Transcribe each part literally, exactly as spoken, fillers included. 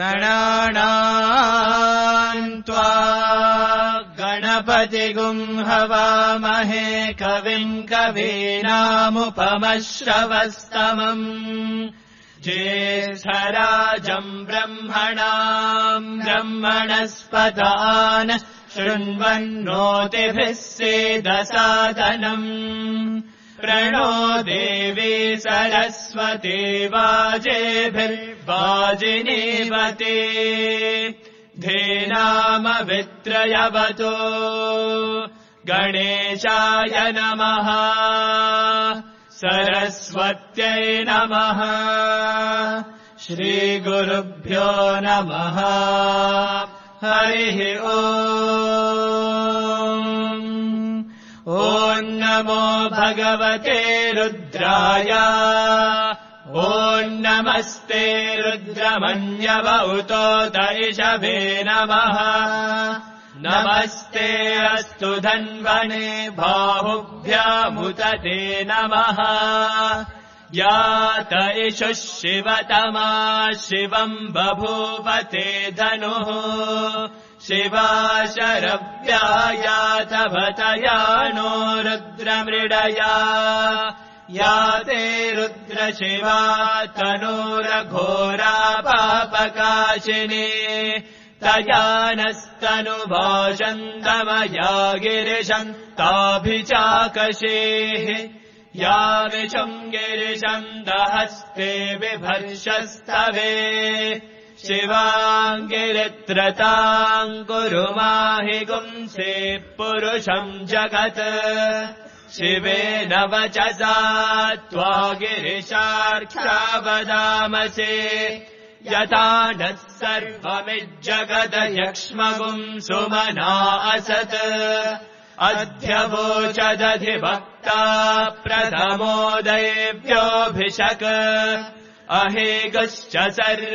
गणानाम् त्वा गणपतिगुम् हवामहे कविम् कवीनामुपमश्रवस्तमम् ज्येष्ठराजम् ब्रह्मणाम् ब्रह्मणस्पदान् शृण्वन्नोतिभिः सेदसादनम् प्रणो देवी सरस्वती वाजेभिर्वाजिनीवते धेनामवित्रयवतो गणेशाय नमः सरस्वत्यै नमः श्रीगुरुभ्यो नमः हरिः ओम् ॐ नमो भगवते रुद्राय ॐ नमस्ते रुद्रमन्यवउतो दैशभे नमः नमस्ते अस्तु धन्वने बाहुभ्यामुदते नमः यात इषुः शिवतमा शिवम् बभूवते धनुः शिवा शरव्यायात भतयानो रुद्रमृडया याते रुद्रशिवा तनूरघोरा पापकाशिनी तया नस्तनुभाषन्तमया गिरिशन्ताभिचाकशेः या विशम् गिरिशन्दहस्ते बिभर्षस्तवे शिवाङ्गिरित्रताम् कुरु माहि गुंसे पुरुषम् जगत् शिवेन वचसा त्वा गिरिशार्क्षा वदामसे यथा नः सर्वमिज्जगदयक्ष्मगुम् सुमना असत् अध्यवोचदधिभक्ता प्रथमो दैव्योऽभिषक् अहेगश्च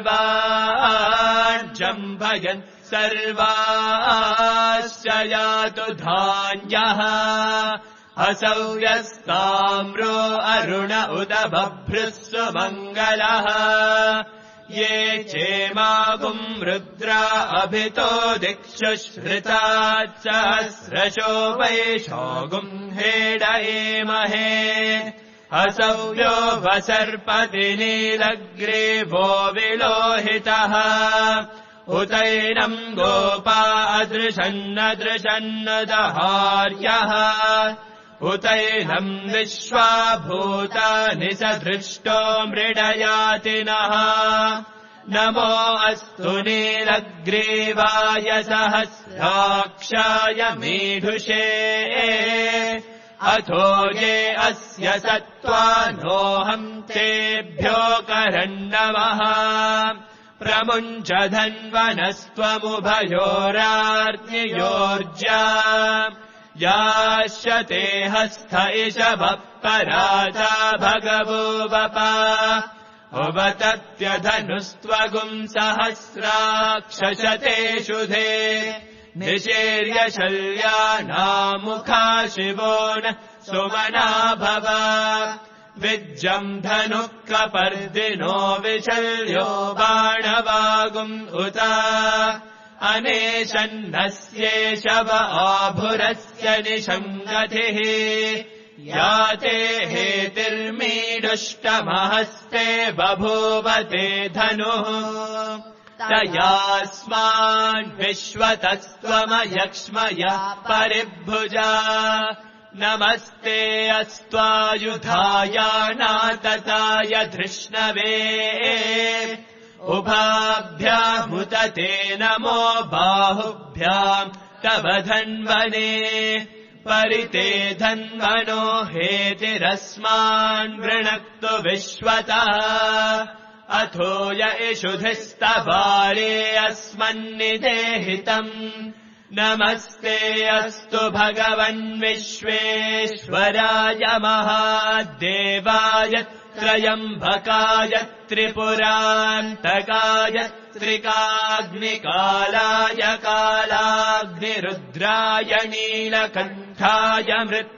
सर्वाञ्जम्भयन् सर्वाश्च यातु धान्यः असौ यस्ताम्रो अरुण उद बभ्रुः सुमङ्गलः ये चेमागुम् रुद्रा अभितो दिक्षु श्रुतात् सहस्रशो वैशागुम् हेडयेमहे असौर्यो वसर्पति नीलग्रीवो विलोहितः उतैनम् गोपा अदृशन्नदृशन्न दहार्यः उतैनम् विश्वाभूतानि सदृष्टो मृडयातिनः नमो अस्तु नीलग्रीवाय सहस्राक्षाय मीढुषे अथो ये अस्य सत्त्वानोऽहम् तेभ्यो करन्नमः प्रमुञ्च धन्वनस्त्वमुभयोरार्तियोर्जा याश्यते हस्थ इषभः पराता भगवो वपा उवतत्यधनुस्त्वगुम् सहस्राक्षशते शुधे निशीर्य शल्यानामुखा शिवो न सुमना भव विज्जम् धनुः कपर्दिनो विशल्यो बाणवागुम् उत अनेशन्नस्येषव आभुरस्य निशङ्गतिः याते हेतिर्मीडुष्टमहस्ते बभूवते धनुः तयास्मान् विश्वतस्त्वमयक्ष्मया परिभुजा नमस्ते अस्त्वायुधायानातताय धृष्णवे उभाभ्यामुदते नमो बाहुभ्याम् तव धन्वने परिते धन्वनो हेतिरस्मान् वृणक्तु विश्वतः अथो य इषुधिस्तवारे अस्मन्निदेहितम् नमस्ते अस्तु भगवन् विश्वेश्वराय महादेवाय त्रयम्बकाय त्रिपुरान्तकाय त्रिकाग्निकालाय कालाग्निरुद्राय नीलकण्ठाय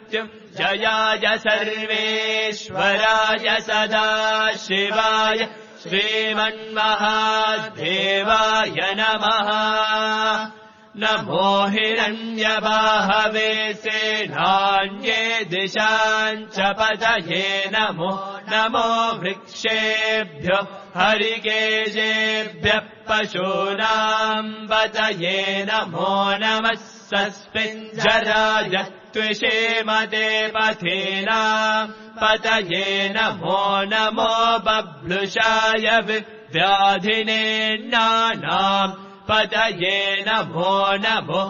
मृत्युञ्जयाय सर्वेश्वराय सदाशिवाय श्रीमन्महादेवाय नमः नमो हिरण्यबाहवे सेनान्ये दिशाञ्च पतये नमो नमो वृक्षेभ्यो हरिकेशेभ्यः पशूनाम् पतये नमो नमः सस्मिञ्जराय त्विषेमते पथेनाम् पतये नमो नमो बभ्लुषाय विव्याधिने नानाम् पतये नमो नमो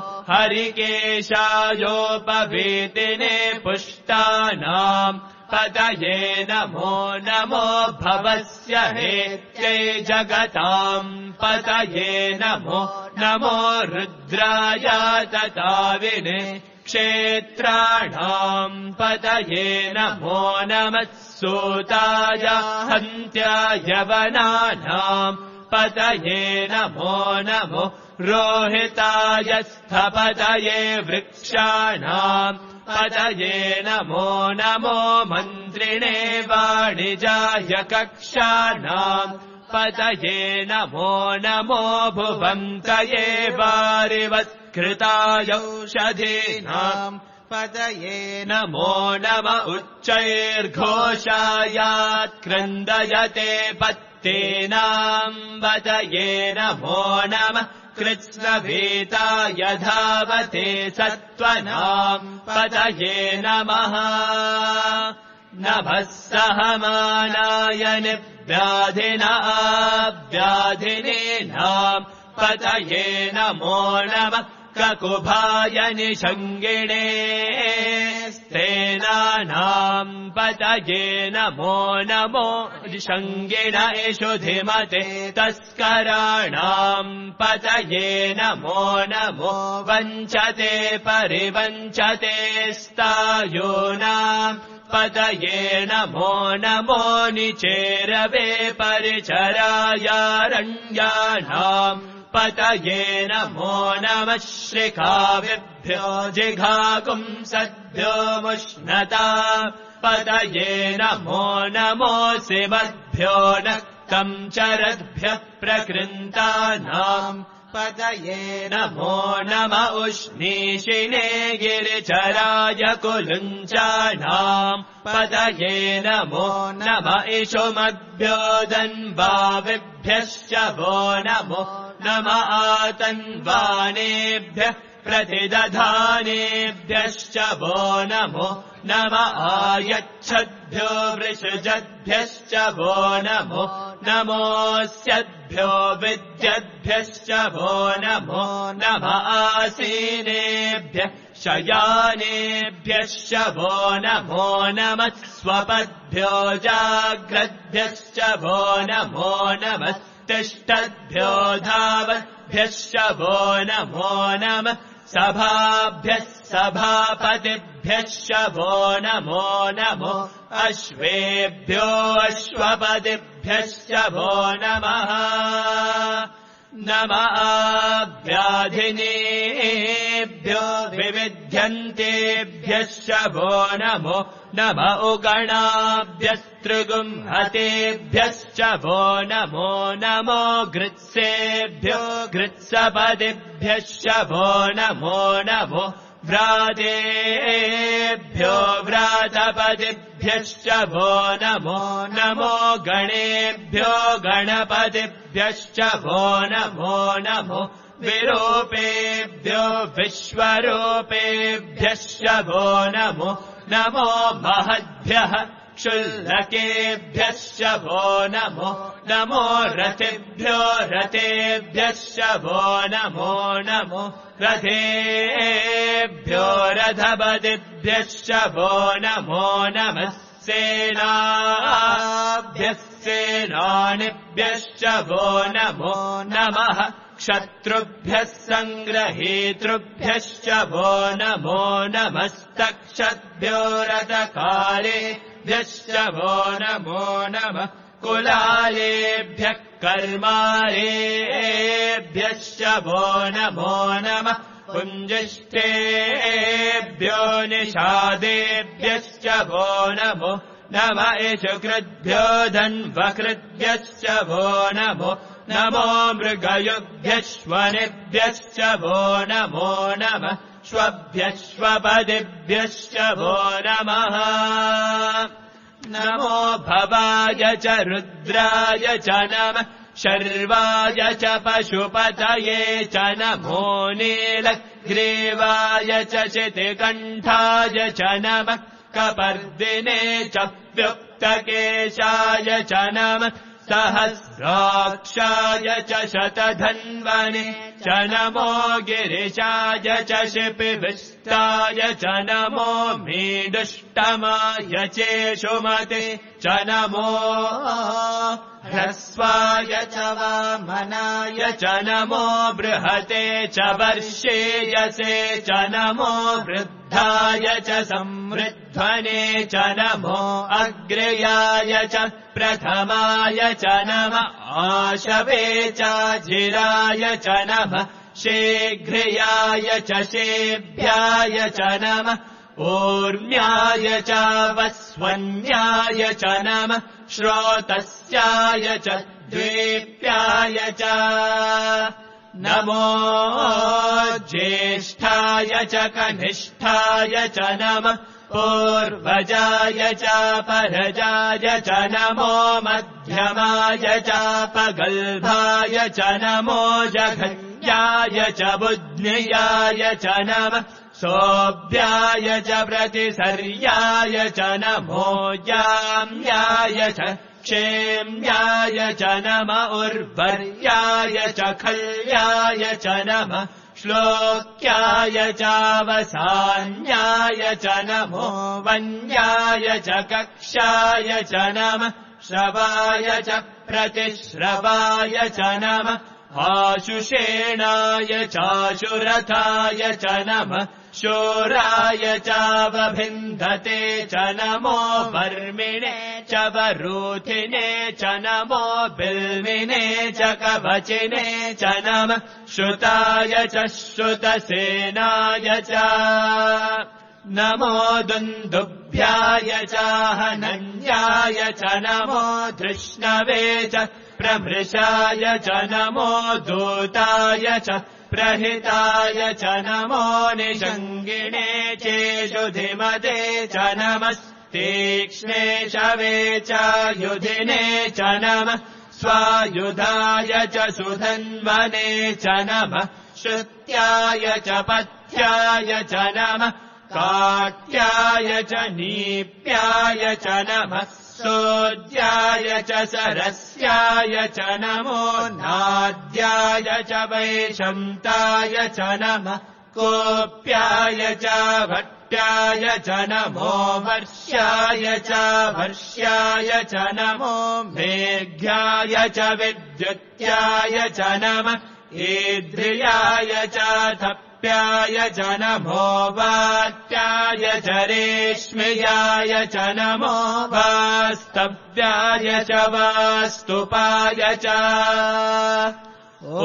हरिकेशायोपवीतिने पुष्टानाम् पतये नमो नमो भवस्य हेत्यै जगताम् पतये नमो नमो रुद्राय तताविने क्षेत्राणाम् पतये नमो नमः सूताय हन्त्याय वनानाम् पतये नमो नमो रोहिताय स्थपतये वृक्षाणाम् पतये नमो नमो मन्त्रिणे वाणिजाय कक्षाणाम् पतये नमो नमो भुवन्तये वारिवत्कृताय औषधीनाम् पतये नमो नम उच्चैर्घोषायात्क्रन्दयते पत्तेनाम् पतये नमो नमः कृत्स्नभीताय धावते सत्त्वनाम् पतये नमः नभः सहमानाय निव्याधिना व्याधिनीनाम् पतये नमो नमः ककुभाय निषङ्गिणे स्तेनानाम् पतये नमो नमो निषङ्गिण एषु धिमते तस्कराणाम् पतये नमो नमो वञ्चते परिवञ्चते स्तायूनाम् पतये नमो नमो निचेरवे परिचरायारण्यानाम् पतये नमो नमः श्रिकाविभ्यो जिघाकुंसद्भ्यो मुष्णता पतये नमो नमोऽसि मद्भ्यो नक्तम् चरद्भ्यः प्रकृन्तानाम् पतये नमो नम उष्णीषिणे गिरिचराय कुलुञ्चानाम् पतये नमो नम इषुमद्भ्यो दन्वाविभ्यश्च वो नमो नम आतन्वानेभ्यः प्रतिदधानेभ्यश्च वो नमो नम आयच्छद्भ्यो वृषजद्भ्यश्च वो नमो नमोऽस्यद्भ्यो विद्यद्भ्यश्च वो नमो नम आसीनेभ्यः शयानेभ्यश्च वो नमो नमः स्वपद्भ्यो जाग्रद्भ्यश्च वो नमो नमः तिष्ठद्भ्यो धावद्भ्यश्च वो नमो नमः सभाभ्यः सभापतिभ्यश्च वो नमो नमो अश्वेभ्यो अश्वपतिभ्यश्च वो नमः नमः व्याधिनेभ्यो विविध्यन्तेभ्यश्च वो नमो नम उगणाभ्यस्त्रिगुंहतेभ्यश्च वो नमो नमो गृत्सेभ्यो गृत्सपदिभ्यश्च वो नमो नमो व्रातेभ्यो व्रातपदिभ्यश्च वो नमो नमो गणेभ्यो गणपतिभ्यश्च वो नमो नमो विरूपेभ्यो विश्वरूपेभ्यश्च वो नमो नमो महद्भ्यः क्षुल्लकेभ्यश्च वो नमो नमो रथेभ्यो रथेभ्यश्च वो नमो नमो रथेभ्यो रथपतिभ्यश्च वो नमो नमः सेनाभ्यः सेनानिभ्यश्च वो नमो नमः क्षत्रुभ्यः सङ्ग्रहीतृभ्यश्च वो नमो नमस्तक्षद्भ्यो रथकालेभ्यश्च वो नमो नमः कुलालेभ्यः कर्मारेभ्यश्च वो नमो नमः कुञ्जिष्ठेभ्यो निषादेभ्यश्च वो नमो नम इषुकृद्भ्यो धन्वकृद्भ्यश्च वो नमो नमो मृगयुभ्यश्वनिभ्यश्च वो नमो नमः श्वभ्यश्वपदिभ्यश्च वो नमः नमो भवाय च रुद्राय च नमः शर्वाय च पशुपतये च नमो नीलग्रीवाय च शितिकण्ठाय च नमः कपर्दिने च व्युक्तकेशाय च नमः सहस्राक्षाय च शतधन्वने च नमो गिरिशाय च शिपिविष्टाय च नमो मीडुष्टमाय चेषुमते च नमो ह्रस्वाय च वामनाय च नमो बृहते च वर्षेयसे च नमो वृद्धाय च संवृध्वने च नमो अग्र्याय च प्रथमाय च नमः आशवे च जिराय च नमः शीघ्रियाय च शेभ्याय च नमः ऊर्म्याय च वस्वन्याय च नमः श्रोतस्याय च द्वीप्याय च नमो ज्येष्ठाय च कनिष्ठाय च नमः पूर्वजाय च परजाय च नमो मध्यमाय च पगल्भाय च नमो जघन्याय च बुध्न्याय च नमः सोऽभ्याय च प्रतिसर्याय च नमो याम्याय च क्षेम्याय च नम उर्वर्याय च खल्याय च नमः श्लोक्याय चावसान्याय च नमो वन्याय च कक्षाय च नमः श्रवाय च प्रतिश्रवाय च नमः आशुषेणाय चाशुरथाय च नमः शूराय चावभिन्धते च नमो वर्मिणे च वरूथिने च नमो बिल्मिने च कवचिने च नमः श्रुताय च श्रुतसेनाय च नमो दुन्दुभ्याय च हनन्याय च नमो धृष्णवे च प्रमृषाय च नमो दूताय च प्रहिताय च नमो निषङ्गिणे चेषुधिमते च नमस्तीक्ष्णे शवे च युधिने च नमः स्वायुधाय च सुधन्वने च नमः श्रुत्याय च पथ्याय च नमः काट्याय च नीप्याय च नमः सोद्याय च सरस्याय च नमो नाद्याय च वैशन्ताय च नमः कोप्याय च भट्टाय च नमो वर्ष्याय च वर्ष्याय च नमो मेघ्याय च विद्युत्याय च नमः ईद्रियाय च थप्याय च नमो वात्याय च रेश्म्याय च नमो वास्तव्याय च वास्तुपाय च ॐ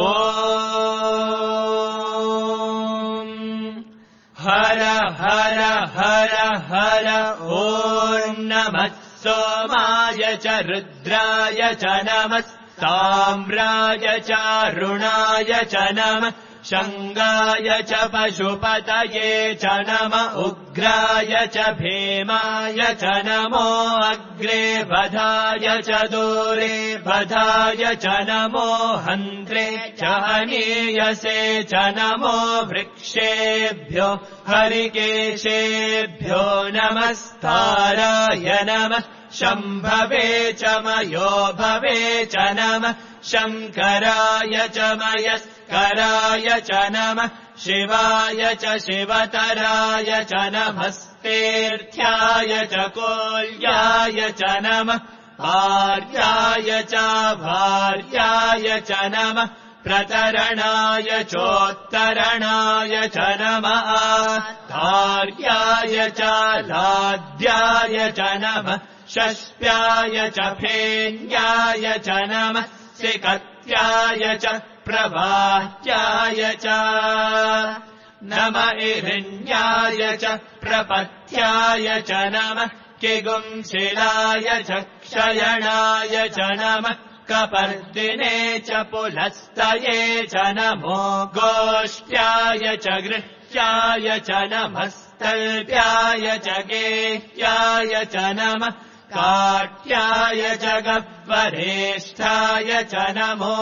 हर हर हर हर ॐ नमः सोमाय च रुद्राय च नमः ताम्राय च रुणाय च नमः शङ्गाय च पशुपतये च नम उग्राय च भीमाय च नमो अग्रे बधाय च दूरे बधाय च नमो हन्त्रे च हनीयसे च नमो वृक्षेभ्यो हरिकेशेभ्यो नमस्ताराय नमः शम्भवे च मयो भवे च नमः शङ्कराय च मयस्कराय च नमः शिवाय च शिवतराय च नमस्तेऽर्थ्याय च कोल्याय च नमः भार्याय च भार्याय च नमः प्रतरणाय चोत्तरणाय च नमः धार्याय च लाद्याय च नमः षष्प्याय च फेन्याय च नमः सिकत्याय च प्रवाह्याय च नम इहिण्याय च प्रपथ्याय च नमः किगुंशिलाय च क्षयणाय च नमः कपर्दिने च पुलस्तये च नमो गोष्ट्याय च गृह्याय च नमस्तल्प्याय च गेह्याय च नमः काट्याय च गह्वरेष्ठाय च नमो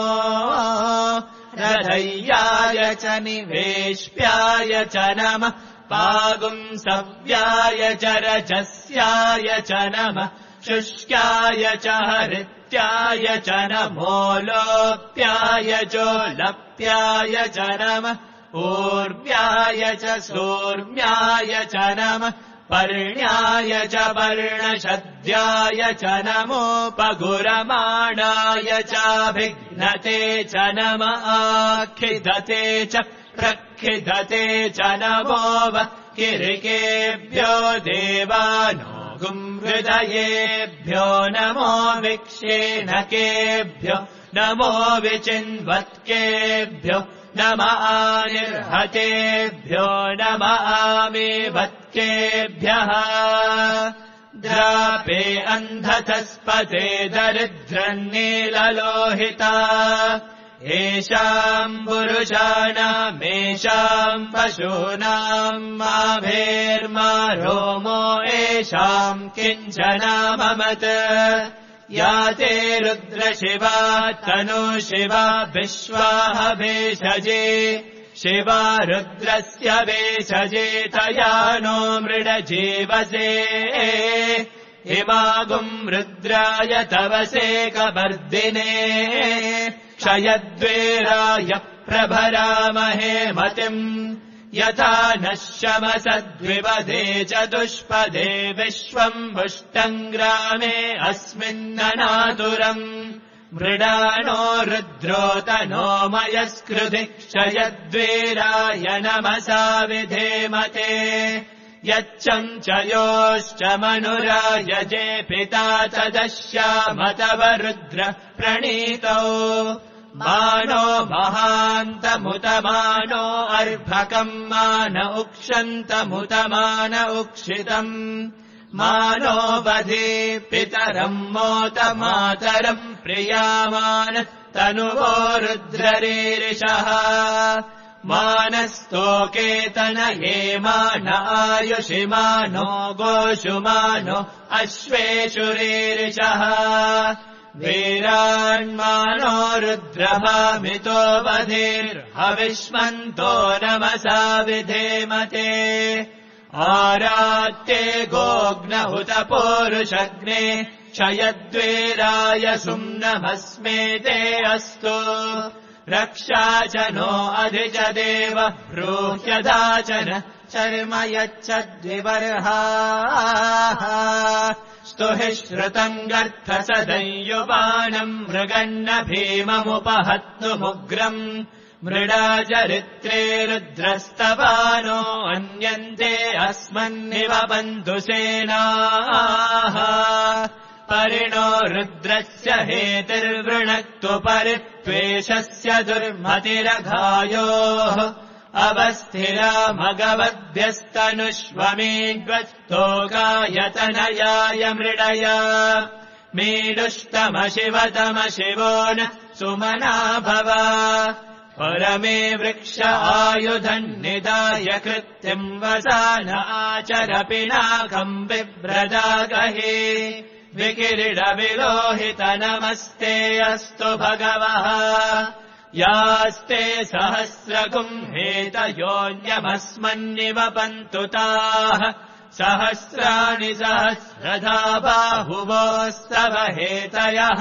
रथय्याय च निवेश्याय च नमः पागुंसव्याय च रजस्याय च नमः शुष्काय च हरित्याय च नमो लोप्याय चोलप्याय च नमः ऊर्व्याय च सूर्म्याय च नमः पर्ण्याय च पर्णशद्याय च नमोपगुरमाणाय चाभिघ्नते च नमः आखिदते च प्रखिदते च नमो किरिकेभ्यो देवानो गुंहृदयेभ्यो नमो विक्षेणकेभ्यो नमो विचिन्वत्केभ्यो नमः आनिर्हतेभ्यो नमः आमीवत्केभ्यः द्रापे अन्धतस्पते दरिद्रन्नीललोहिता येषाम् पुरुषाणामेषाम् पशूनाम् माभेर्मा रोमो येषाम् किञ्चनाममत् या ते रुद्रशिवा तनुशिवा विश्वाः भेषजे शिवा रुद्रस्य भेषजे तया नो मृडजीवसे इमागुम् रुद्राय तवसे कपर्दिने क्षयद्वेराय प्रभरामहे मतिम् यथा नः शमसद्विपदे चतुष्पदे विश्वम् पुष्टम् ग्रामे अस्मिन्ननातुरम् मृडानो रुद्रोतनो मयस्कृधि क्षयद्वेराय नमसा विधेमते यच्चम् च योश्च मनुराय जे पिता तदश्याम तव रुद्र प्रणीतौ मानो महान्तमुतमानो अर्भकम् मान उक्षन्तमुतमान उक्षितम् मानो वधे पितरम् मोत मातरम् प्रियामान तनुवो रुद्ररीरिषः मानस्तोकेतनये मान आयुषि मानो गोषु मानो अश्वेषु रीरिषः वीरान्मानो रुद्रभामितो वधेर्हविष्मन्तो नमसा विधेमते आरात्ये गोग्नहुत पौरुषग्ने क्षयद्वेराय सुम्नमस्मेते अस्तु रक्षा च नो अधिच देव ब्रूह्यदाचन शर्म यच्छद्विबर्हाः स्तुहि श्रुतम् गर्थसदंयुपानम् मृगन्न भीममुपहत्तुमुग्रम् मृडाचरित्रे रुद्रस्तवानो अन्यन्ते अस्मन्निव बन्धुसेनाः परिणो रुद्रस्य हेतिर्वृणक्तु परित्वेषस्य दुर्मतिरघायोः अवस्थिरा मगवद्भ्यस्तनुष्वमेग्वस्तोकायतनयाय मृडया मीडुष्टमशिवतम शिवो न सुमना भव परमे वृक्ष आयुधम् निदाय कृत्यम् वसान आचर पिनाकम् बिभ्रदागहे विकिरीडविलोहित नमस्ते अस्तु भगवः यास्ते सहस्रगुम्हेतयोऽन्यमस्मन्निव पन्तुताः सहस्राणि सहस्रधा बाहुवोस्तव हेतयः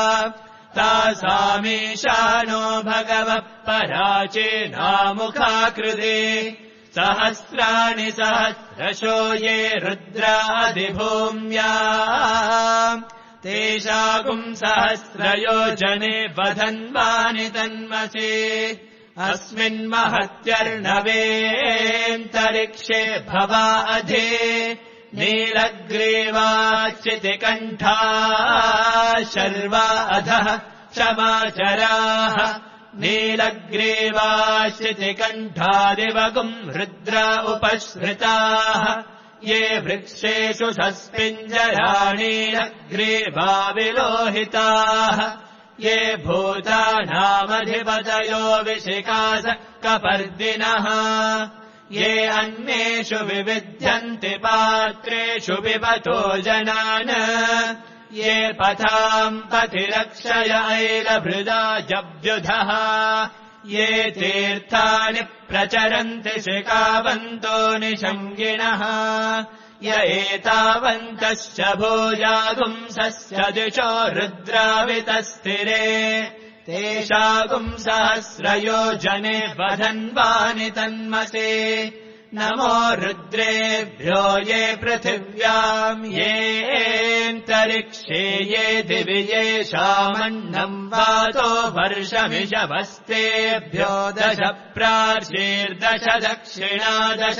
तासामीशानो भगवः पराचेनामुखाकृते सहस्राणि सहस्रशो ये रुद्रादिभूम्या तेषाकुम् सहस्रयोजने वधन्वानि तन्मसे अस्मिन्महत्यर्णवेऽन्तरिक्षे भवा अधे नीलग्रीवाच्युतिकण्ठा शर्वा अधः क्षमाचराः नीलग्रीवाश्चितिकण्ठादिवगुम् रुद्रा उपश्रिताः ये वृक्षेषु सस्पिञ्जराणीनग्रीवा विलोहिताः ये भूतानामधिपतयो विशिखास कपर्दिनः ये अन्येषु विविध्यन्ति पात्रेषु पिबतो जनान् ये पथाम् पथिरक्षय ऐलभृदा जव्युधः ये तीर्थानि प्रचरन्ति शिखावन्तो निषङ्गिणः य एतावन्तश्च भूयागुंसस्य दिशो रुद्रावितस्थिरे तेषागुंसहस्रयोजने वधन्वानि तन्मसे नमो रुद्रेभ्यो ये पृथिव्याम् येऽन्तरिक्षे ये दिवि येषामन्नम् वातो वर्षमिषवस्तेभ्यो दश प्राचीर्दश दक्षिणा दश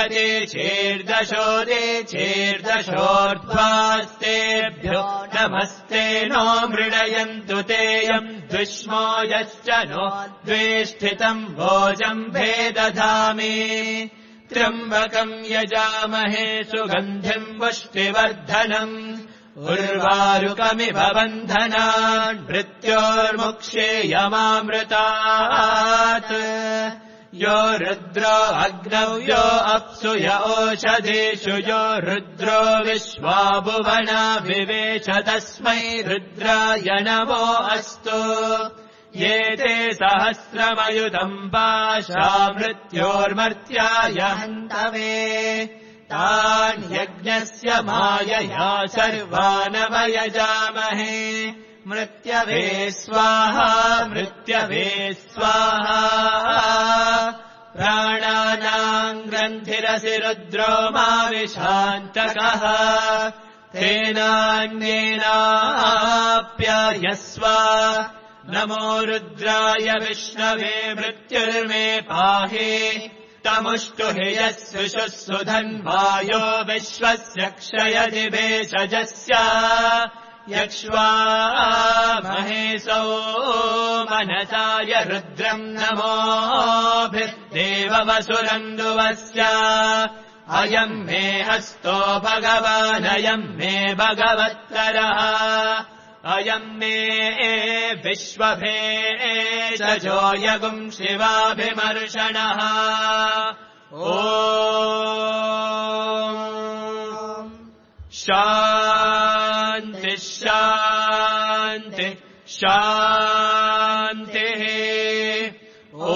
प्रतीचीर्दशोदेचीर्दशोर्ध्वास्तेभ्यो नमस्ते नो मृडयन्तु तेयम् द्विष्मो यश्च नो द्वेष्ठितम् भोजम् भेदधामि त्र्यम्बकम् यजामहे सुगन्धिम् पुष्टिवर्धनम् उर्वारुकमिव बन्धनान् मृत्योर्मुक्षेयमामृतात् यो रुद्रो अग्नौ यो अप्सु य ओषधीषु यो रुद्रो विश्वा भुवना विवेश तस्मै रुद्राय नमो अस्तु ये ते सहस्रमयुतम् पाशा मृत्योर्मर्त्याय हन्तवे तान् यज्ञस्य मायया सर्वानवयजामहे मृत्यवे स्वाहा मृत्यवे स्वाहा प्राणानाम् ग्रन्थिरसि रुद्रो माविशान्तकः तेनान्येनाप्यायस्व नमो रुद्राय विष्णवे मृत्युर्मे पाहि तमुष्टु हि यस्विषुः सुधन्वायो विश्वस्य क्षयति भेषजस्य यक्ष्वा महेशो मनसाय रुद्रम् नमोभिर्देववसुरन्दुवस्य अयम् मे हस्तो भगवानयम् मे भगवत्तरः अयम् मे विश्वभेषजो यगुम् शिवाभिमर्षणः ॐ शान्ति शान्ति शान्तिः ॐ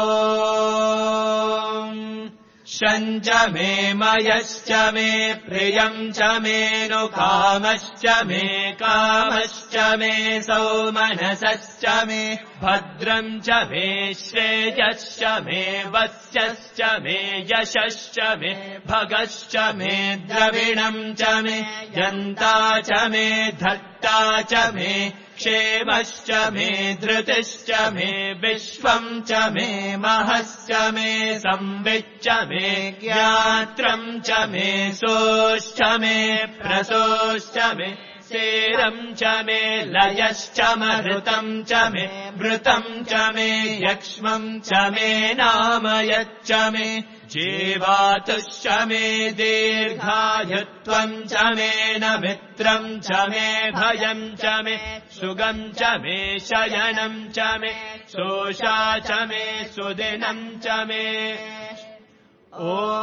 शञ्च मे मयश्च मे प्रियम् च मे नु कामश्च मे कामश्च मे सौमनसश्च मे भद्रम् च मे श्रेयश्च मे वत्स्यश्च मे यशश्च मे भगश्च मे द्रविणम् च मे यन्ता च मे धत्ता च मे क्षेमश्च मे धृतिश्च मे विश्वम् च मे महश्च मे संविच्च मे ज्ञात्रम् च मे सोश्च मे प्रसोश्च मे सेरम् च मे लयश्च मृतम् च मे मृतम् च मे यक्ष्मम् च मे नामयच्च मे जीवातुश्च मे दीर्घायुत्वम् च मे न मित्रम् च मे भयम् च मे सुगम् च मे शयनम् च मे शोषा च मे सुदिनम् च मे ॐ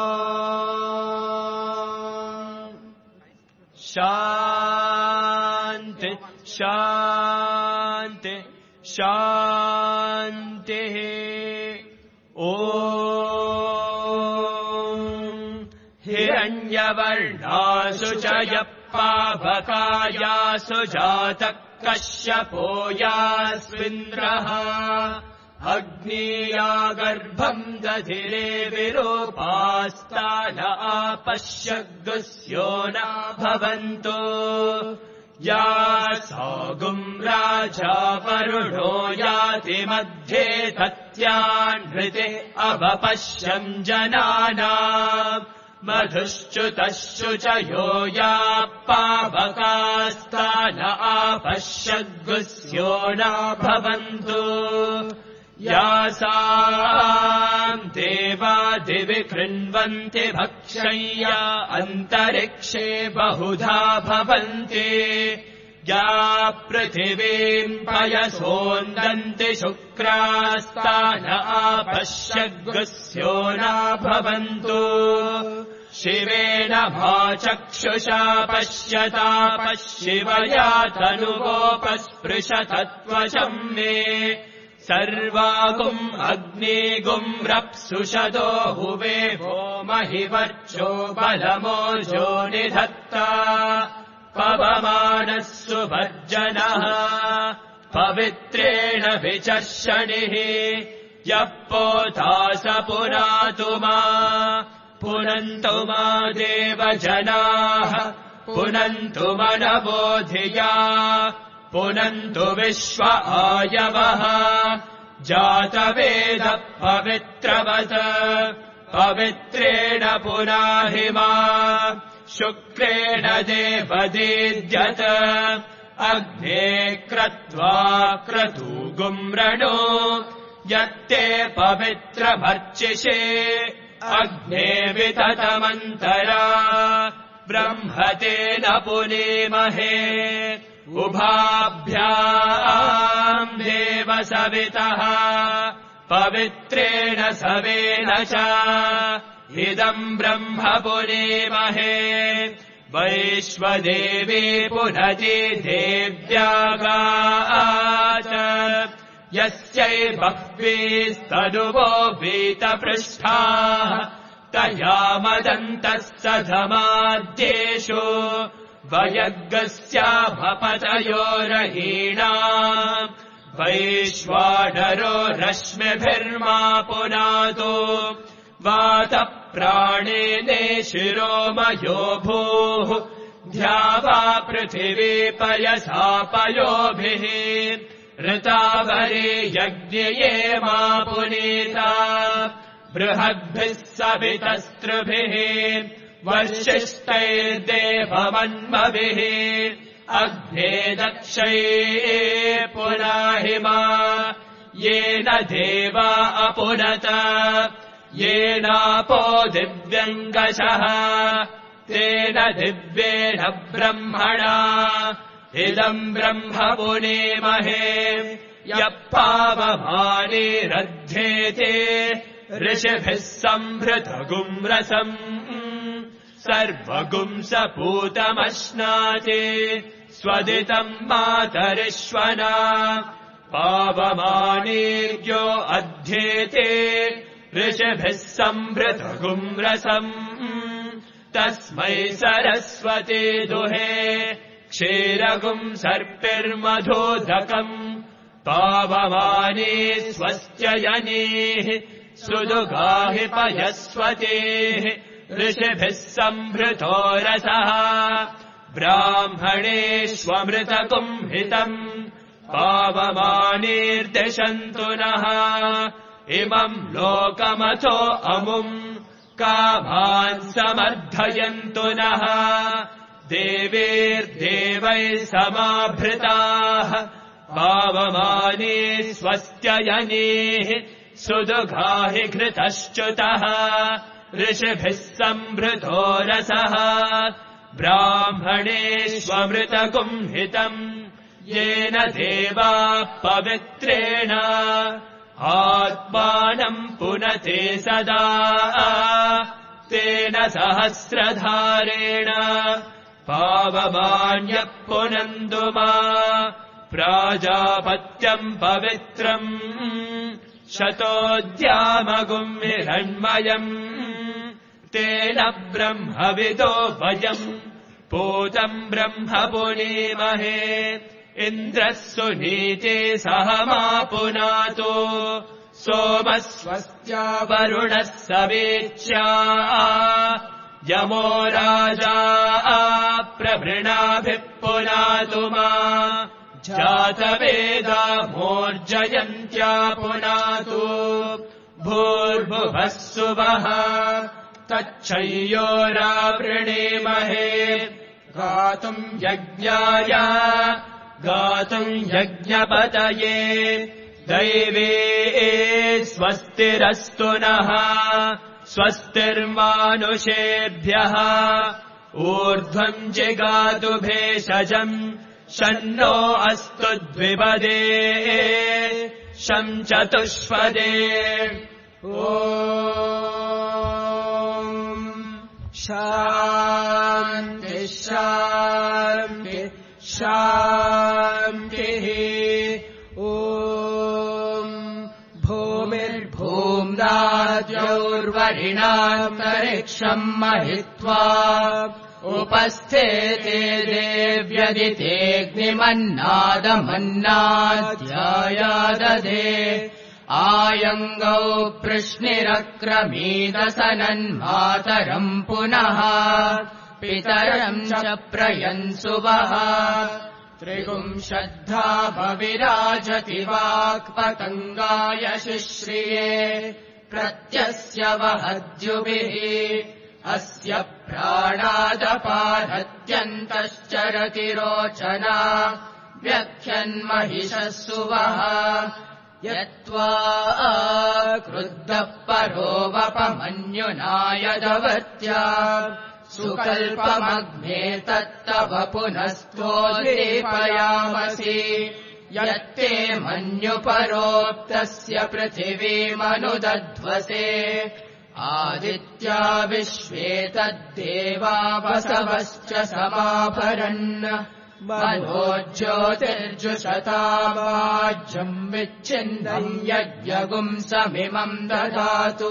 शान्ति शान्ति शान्तिः ॐ हिरण्यवर्णासु च यः पावकायासु जातः कश्यपो यास्मिन्द्रः अग्नीया गर्भम् दधिरे विरूपास्तान आपश्यग्दुस्यो न भवन्तो या सागुम् राजा वरुणो याति मध्ये तत्यान्हृते अवपश्यम् जनानाम् मधुश्च्युतश्चुचयो या पावकास्तान आपश्यग्गुस्यो न भवन्तु यासाम् देवा दिवि कृण्वन्ति भक्ष्य शय्या अन्तरिक्षे बहुधा भवन्ति या पृथिवीम् पयसोन्दन्ति शुक्रास्तान आपश्यग्स्यो न भवन्तु शिवेन मा चक्षुषा पश्यता पश्यिवया तनुवोपस्पृशतत्वशम् मे सर्वागुम् अग्निगुम् रप्सुषदो हुवे वो महिवर्चो बलमोजो निधत्ता पवमानः सुभर्जनः पवित्रेण विचर्षणिः यः पोता स पुनातु मा पुनन्तु मा देवजनाः पुनन्तु मनवोधिया पुनन्तु विश्व आयवः जातवेदः पवित्रवत् पवित्रेण पुनाहि मा शुक्रेण देवदीद्यत अग्ने क्रत्वा क्रतुगुम्रणो यत्ते पवित्रमर्चिषे अग्ने विततमन्तरा ब्रह्मतेन पुनीमहे उभाभ्याम् देव सवितः पवित्रेण सवेन च इदम् ब्रह्म पुनीमहे वैश्वदेवी पुनति देव्यागाच यस्यै बह्वीस्तनुवो वीतपृष्ठाः तया मदन्तः सधमाद्येषु वयग्गस्याभपतयोरहीणा वैश्वानरो रश्मिभिर्मा पुनातु वातप्राणेने शिरोमयो भूः ध्यावा पृथिवी पयसा पयोभिः ऋतावरे यज्ञये मा पुनीता बृहद्भिः सवितस्त्रुभिः वर्षिष्टैर्देवमन्मभिः अग्ने दक्षये पुनाहि मा येन देवा अपुनत येनापो दिव्यङ्गशः तेन दिव्येन ब्रह्मणा इदम् ब्रह्म पुनीमहे यः पावमानेरध्येते ऋषिभिः संभृतगुम् रसम् सर्वगुम् सपूतमश्नाति स्वदितम् मातरिश्वना पावमानेर्यो अध्येते ऋषिभिः संभृतगुम् रसम् तस्मै सरस्वती दुहे क्षीरगुम् सर्पिर्मधोदकम् पावमाने स्वस्त्ययनेः सुदुगाहि पयस्वतेः ऋषिभिः संभृतो रसः ब्राह्मणेष्वमृतकुम् हितम् पावमानेर्दिशन्तु नः इमम् लोकमथो अमुम् कामान् समर्थयन्तु नः देवीर्देवैः समाभृताः पावमाने स्वस्त्ययनेः सुदुघाहि घृतश्च्युतः ऋषिभिः संभृतो रसः ब्राह्मणेष्वमृतकुम् हितम् येन देवाः पवित्रेण आत्मानम् पुनते सदा तेन सहस्रधारेण पावमान्यः पुनन्तु मा प्राजापत्यम् पवित्रम् शतोद्यामगुम् हिरण्मयम् तेन ब्रह्मविदो वयम् पूतम् ब्रह्म पुनीमहे इन्द्रः सुनीते सह मा पुनातु सोमः स्वस्त्या वरुणः सवेच्या यमो राजा प्रभृणाभिः पुनातु मा जातवेदा मोर्जयन्त्या पुनातु भूर्भुवः सुवः तच्छय्योरावृणीमहे गातुम् यज्ञाय गातुम् यज्ञपतये दैवे स्वस्तिरस्तु नः स्वस्तिर्मानुषेभ्यः ऊर्ध्वम् जिगातु भेषजम् शन्नो अस्तु द्विपदे शं चतुष्पदे ॐ शान्ति शान्ति शान्तिः ॐ भूमिर्भूम्नाद्यौर्वरिणान्तरिक्षम् महित्वा उपस्थेते देव्यदितेऽग्निमन्नादमन्नाध्यायादधे आयङ्गौ पृश्निरक्रमीदसनन्मातरम् पुनः पितरम् च प्रयन्सुवः त्रिगुंशद्धा भविराजति वाक्पतङ्गाय शिश्रिये प्रत्यस्य वहद्युभिः अस्य प्राणादपारत्यन्तश्चरति रोचना व्यख्यन्महिषः सुवः यत्त्वा क्रुद्धः परो वपमन्युनायदवत्या सुकल्पमग्ने तत्तव पुनस्त्वोद्दीपयामसि यत्ते मन्युपरोक्तस्य पृथिवीमनुदध्वसे आदित्या विश्वे तद्देवा वसवश्च समाभरन् मनो ज्योतिर्जुषतावाज्यम् विच्छिन्दम् यज्ञगुम् समिमम् ददातु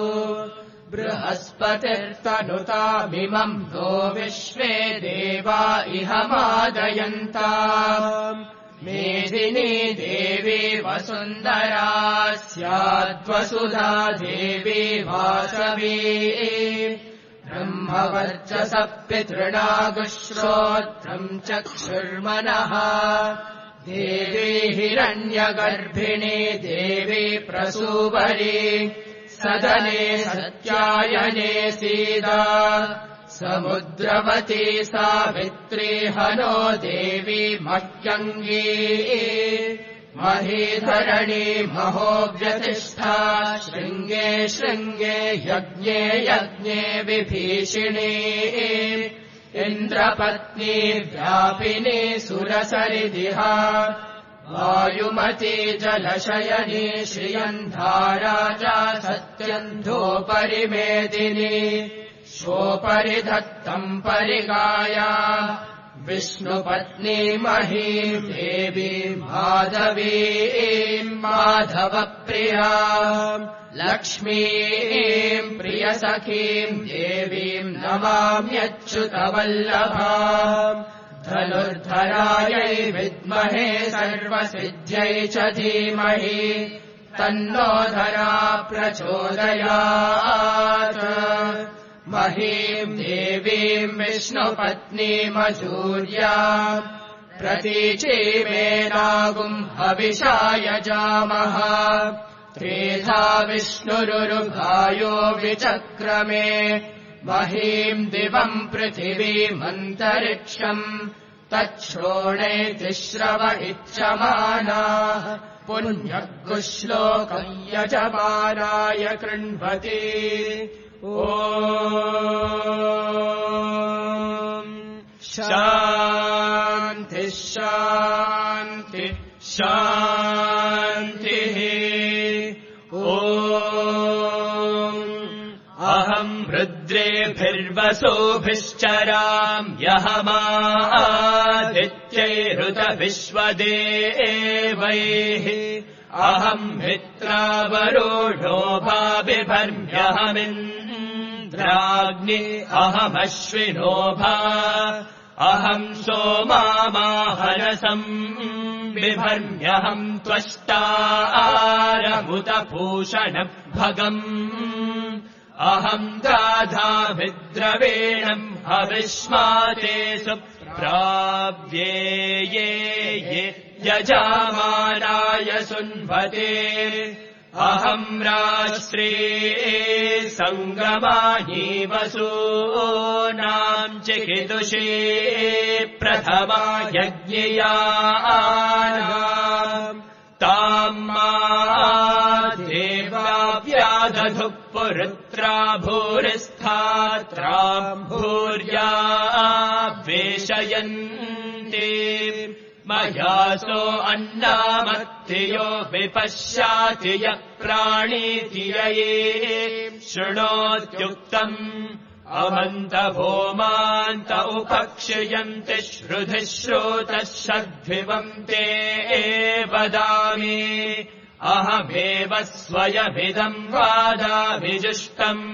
बृहस्पतिर्तनुतामिमम् नो विश्वे देवा इह मादयन्ताम् मेदिनी देवी वसुन्धरा स्याद्वसुधा देवी वासवी ब्रह्मवर्चसः पितृणागुश्रोत्रम् चक्षुर्मनः देवी हिरण्यगर्भिणी देवी प्रसूवरी सदने सत्यायने सीदा समुद्रवती सावित्री हनो देवी मह्यङ्गी महीधरणी महोव्यतिष्ठा शृङ्गे शृङ्गे यज्ञे यज्ञे विभीषिणी इन्द्रपत्नी व्यापिनी सुरसरिदिहा वायुमती जलशयनी श्रियन्धारा च सत्यन्धोपरिमेदिनी शोपरि धत्तम् परिगाया विष्णुपत्नी महीम् देवीम् माधवीम् माधवप्रिया लक्ष्मीम् प्रियसखीम् देवीम् नमाम्यच्युतवल्लभाम् धनुर्धरायै विद्महे सर्वसिद्ध्यै च धीमहि तन्नो धरा प्रचोदयात् महीम् देवीम् विष्णुपत्नीमजूर्या प्रतीचीमेनागुम् हविषाय जामः त्रेधा विष्णुरुरुभायो विचक्रमे महीम् दिवम् पृथिवीमन्तरिक्षम् तच्छ्रोणे तिश्रव इच्छमानाः पुण्यगुश्लोकम् यजमानाय कृण्वति ॐ शान्ति शान्ति शान्तिः ॐ अहम् रुद्रेभिर्वसोभिश्चराम्यहमादित्यैरुतविश्वदेवैः अहम् मित्रावरुणो भाविभर्म्यहमिन्द्राग्नि अहमश्विनो भा अहम् सोमामाहरसम् बिभर्म्यहम् त्वष्टारमुतभूषणम् भगम् अहम् दाधाभिद्रवेणम् हविष्माते सुप्राव्ये ये ये यजामानाय सुन्वते अहम् राष्ट्रे सङ्गमानि वसूनाम् चिकितुषे प्रथमा यज्ञयानाम् ताम् मा देवाव्यादधुः पुरुत्रा भूरिस्थात्राम् भूर्या वेशयन्ति मयासो अन्नामत्तियो विपश्याति यः प्राणीति ये शृणोत्युक्तम् अमन्तभोमान्त उपक्षयन्ति श्रुधिः श्रोतः षद्भिवन्ते वदामि अहमेव स्वयमिदम् वादाभिजुष्टम्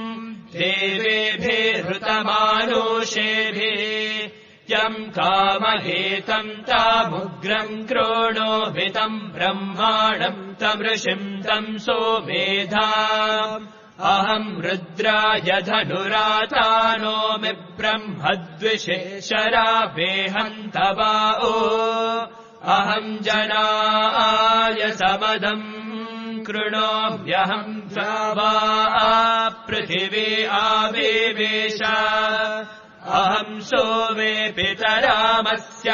देवेभिहृतमानुषेभिः यम् कामहेतम् तामुग्रम् क्रोणोभितम् ब्रह्माणम् तमृषिम् तम् सोमेधा अहम् रुद्राय धनुरातानोमि ब्रह्मद्विषे शरावेहन्तवाओ अहम् जनाय समदम् कृणोम्यहम् वा पृथिवी आविवेश अहम् सोमे पितरामस्य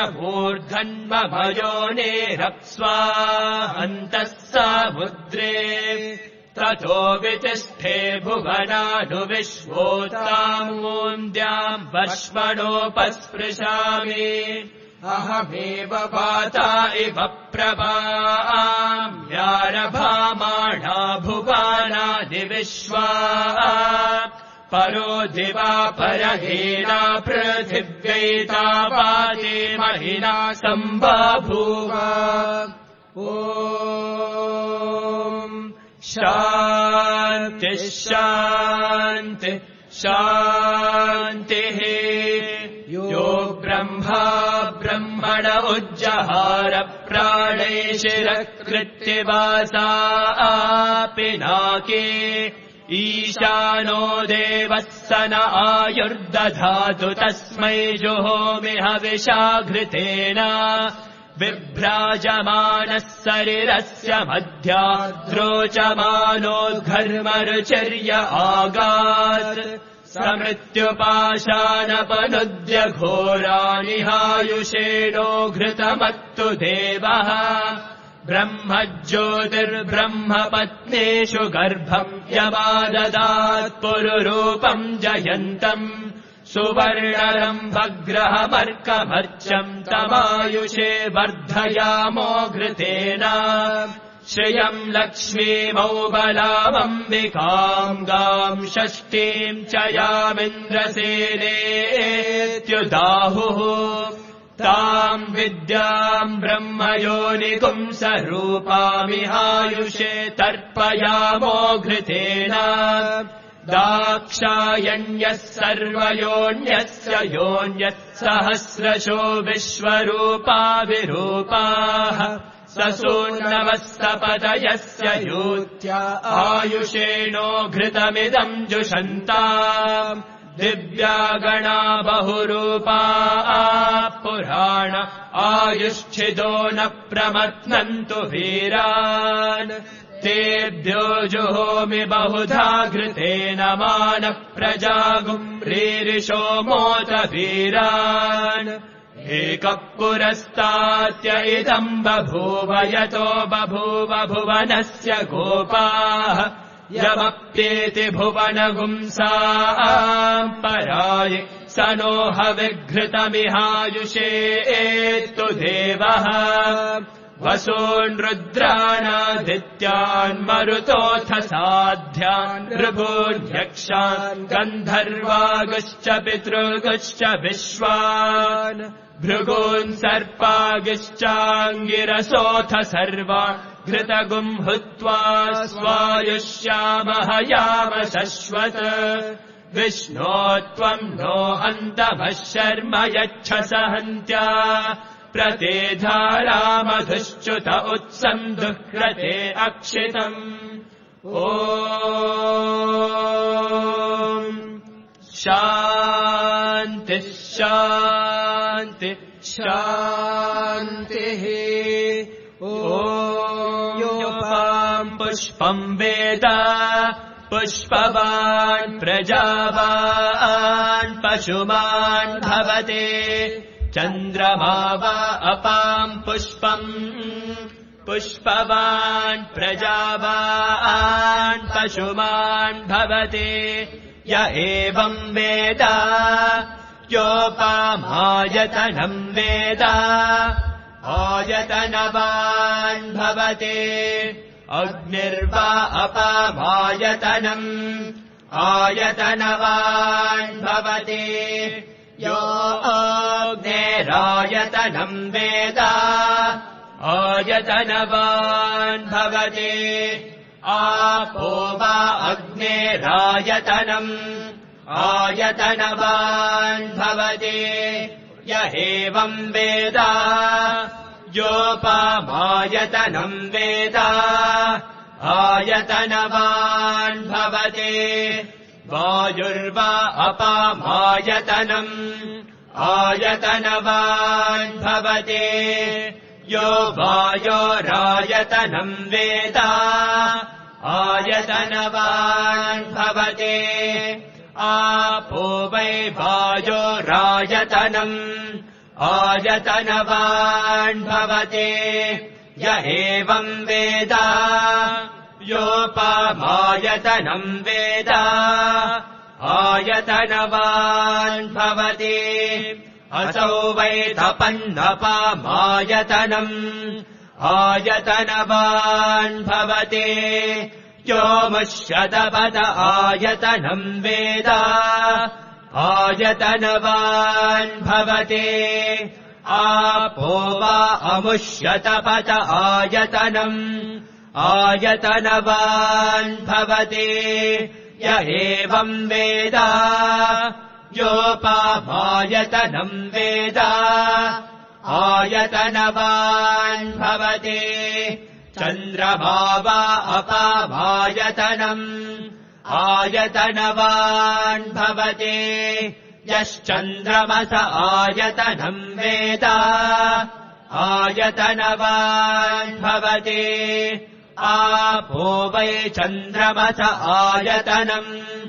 मूर्धन्मभयोनेरप्स्वा अन्तः समुद्रे ततो वितिष्ठे भुवनानुविश्वोत्तामून्द्याम् वश्मणोपस्पृशामि अहमेव पाता इव प्रभाम्यारभामाणा भुवानादिविश्वा परो दिवा परहीना पृथिव्यैतावादि महिना सम्बभूव ॐ शान्तिः शान्तिः शान्तिः यो ब्रह्मा ब्रह्मण उज्जहार प्राणैशिरकृत्यवासा पिनाके ईशानो देवः स न आयुर्दधातु तस्मै जुहोमि हविषाघृतेन बिभ्राजमानः शरीरस्य मध्याद्रोचमानोद्घर्मरुचर्य आगात् समृत्युपाशानपनुद्य घोरानिहायुषेणो घृतमत्तु देवः ब्रह्मज्योतिर्ब्रह्मपत्नेषु गर्भम् यमाददात् पुरुरूपम् जयन्तम् सुवर्णरम्भग्रहमर्कमर्चम् तमायुषे वर्धयामो घृतेन श्रियम् लक्ष्मीमौबलामम्बिकाम् गाम् षष्ठीम् च यामिन्द्रसेनेत्युदाहुः ताम् विद्याम् ब्रह्मयोनिपुंसरूपामिहायुषे तर्पयामो घृतेन दाक्षायण्यः सर्वयोन्यस्य योन्यः सहस्रशो विश्वरूपाविरूपाः ससूर्णवस्तपतयस्य यूत्या आयुषेणो घृतमिदम् जुषन्ताम् दिव्या गणा बहुरूपा पुराण आयुश्चिदो न प्रमथ्नन्तु वीरान् तेभ्यो जुहोमि बहुधा घृतेन मानः प्रजागुम् रीरिषो मोत वीरान् एकः पुरस्तात्य इदम् बभूव यतो बभूव भुवनस्य गोपाः यमप्येति भुवनगुंसाम् परायि स नो हविघृतमिहायुषेत्तु देवः वसून् रुद्राणादित्यान् मरुतोऽथ साध्यान् ऋभून्यक्षान् गन्धर्वागश्च पितृगश्च विश्वान् भृगून् सर्पागिश्चाङ्गिरसोऽथ सर्वान् घृतगुम् हुत्वा स्वायुष्यामह याम शश्वत् विष्णो त्वम् नो हन्तभः शर्म यच्छ सहन्त्या प्रतेधारामधुश्च्युत उत्सम् दुःख्रते अक्षितम् ॐ शान्तिः शान्तिः शान्तिः ॐ योपाम् पुष्पम् वेद पुष्पवान् प्रजावान् पशुमान् भवते चन्द्रमा वा अपाम् पुष्पम् पुष्पवान् प्रजावान् पशुमान् भवति य एवं वेद योपामायतनं वेद आयतनवान् भवति अग्निर्वा अपामायतनम् आयतनवान् भवति यो अग्नेरायतनं वेद आयतनवान् भवति आपो वा अग्नेरायतनम् आयतनवान् भवति य एवं वेद योपामायतनं वेद आयतनवान् भवति वायुर्वा अपामायतनम् आयतनवान् भवति यो वायोरायतनं वेद आयतनवान् भवति आपो वै वायोरायतनम् आयतनवान् भवति य एवं वेद योपामायतनं वेद आयतनवान् भवति असौ वै तपन्नपामायतनम् आयतनवान् भवति यो मुष्यतपत आयतनं वेद आयतनवान् भवति आपो वा अमुष्यतपत आयतनम् आयतनवान् भवति य एवं वेद योपामायतनं वेद आयतनवान् भवति चन्द्रमा वा अपामायतनम् आयतनवान् भवति यश्चन्द्रमस आयतनं वेद आयतनवान् भवति आपो वै चन्द्रमस आयतनम्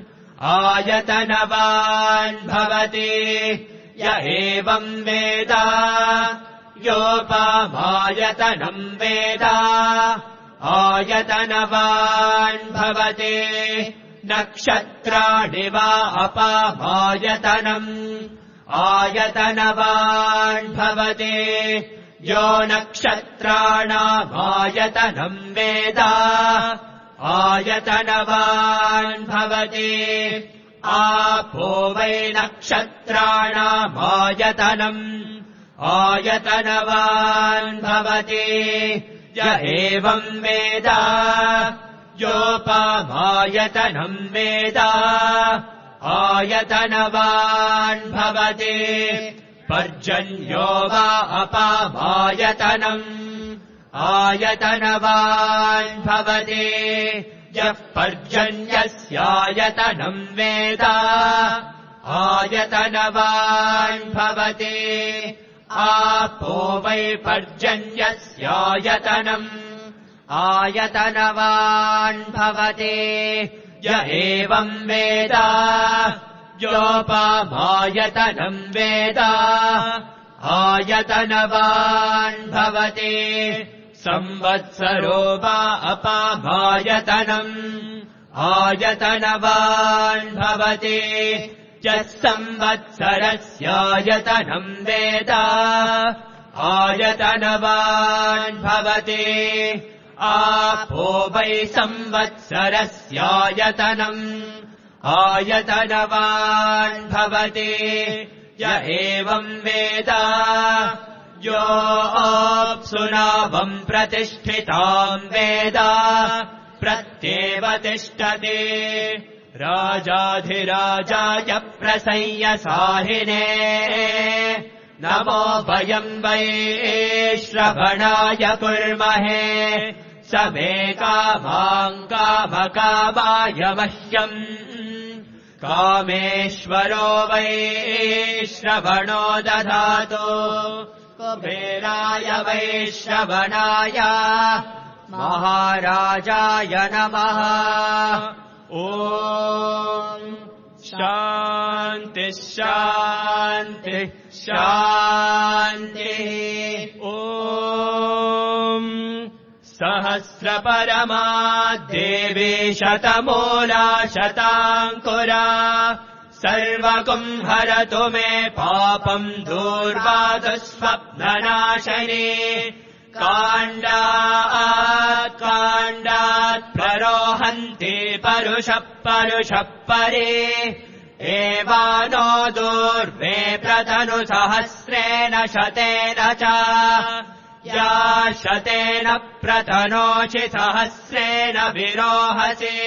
आयतनवान् भवति य एवं वेद योपामायतनं वेद आयतनवान् भवति नक्षत्राणि वा अपामायतनम् आयतनवान् भवति यो नक्षत्राणामायतनं वेद आयतनवान् भवति आपो वै नक्षत्राणामायतनम् आयतनवान् भवति य एवं वेद योपामायतनं वेद आयतनवान् भवति पर्जन्यो वा अपामायतनम् आयतनवान् भवति यः पर्जन्यस्यायतनं वेद आयतनवान् भवति आपो वै पर्जन्यस्यायतनम् आयतनवान् भवति य एवं वेद योपामायतनं वेद आयतनवान् भवति संवत्सरो वा अपामायतनम् आयतनवान् भवति यः संवत्सरस्यायतनं वेद आयतनवान् भवति आपो वै संवत्सरस्यायतनम् आयतनवान् भवति य एवं वेद यो अप्सुनावम् प्रतिष्ठिताम् वेद प्रत्येव तिष्ठति राजाधिराजाय प्रसंयसाहिने नमो वयम् वै श्रवणाय कुर्महे स मे कामाम् कामकामाय मह्यम् कामेश्वरो वै श्रवणो दधातु कुबेराय वै श्रवणाय महाराजाय नमः ॐ शान्ति शान्ति शान्तिः ॐ सहस्रपरमा देवी शतमूला शताङ्कुरा सर्वकुम्भरतु मे पापम् दूर्वादुःस्वप्ननाशने काण्डात् काण्डात् प्ररोहन्ति परुषः परुषः परे एवानो दूर्वे प्रतनु सहस्रेण शतेन च या शतेन प्रतनोषि सहस्रेण विरोहसि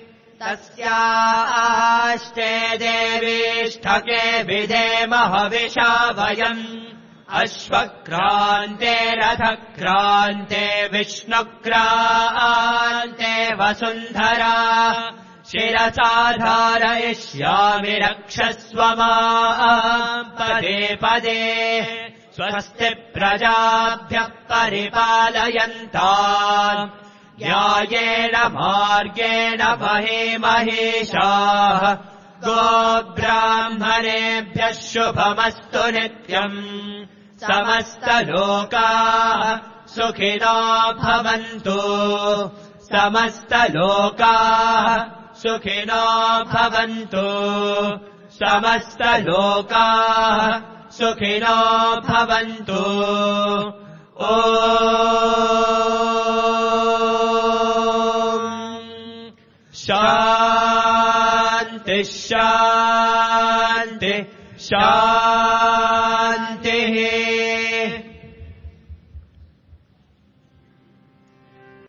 तस्याष्टे देवीष्ठके विधेमः हविषा वयम् अश्वक्रान्ते रथक्रान्ते विष्णुक्रान्ते वसुन्धरा शिरसा धारयिष्यामि रक्षस्व माम् पदे पदे स्वस्ति प्रजाभ्यः परिपालयन्ताम् न्यायेन मार्गेण महीमहीषाः गोब्राह्मणेभ्यः शुभमस्तु नित्यम् समस्तलोकाः सुखिनो भवन्तु समस्तलोकाः सुखिनो भवन्तु समस्तलोकाः सुखिनो भवन्तु ॐ शान्ति शान्ति शान्तिः।